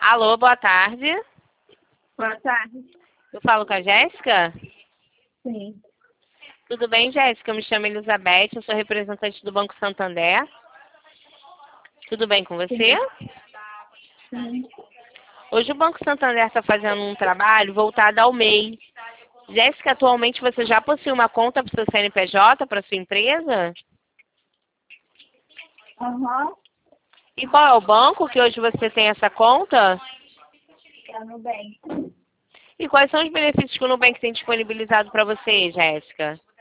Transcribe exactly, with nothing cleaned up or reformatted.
Alô, boa tarde. Boa tarde. Eu falo com a Jéssica? Sim. Tudo bem, Jéssica? Eu me chamo Elizabeth, eu sou representante do Banco Santander. Tudo bem com você? Sim. Hoje o Banco Santander está fazendo um trabalho voltado ao M E I. Jéssica, atualmente você já possui uma conta para o seu C N P J, para a sua empresa? Aham. E qual é o banco que hoje você tem essa conta? É no bem. E quais são os benefícios que o Nubank tem disponibilizado para você, Jéssica?